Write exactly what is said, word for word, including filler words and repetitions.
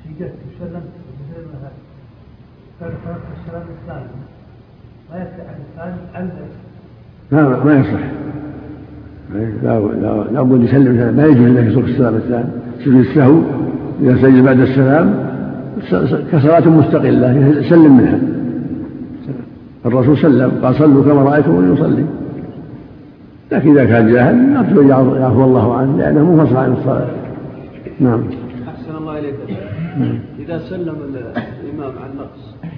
جت وسلمت مثل ما فرق السلام الثاني ما يفتح الثاني عندك لا ما يصح. لا لا لا بد يسلم، ما يجوز له يترك السلام الثاني. سجود السهو إذا سجد بعد السلام كصلاة مستقلة يسلم منها. الرسول سلم قال صلوا كما رأيتم يصلي، لكن إذا كان جاهل نرجو يعفو الله عنه لأنه منفصل عن الصلاة. نعم. أحسن الله إليك. إذا سلم الإمام عن نقص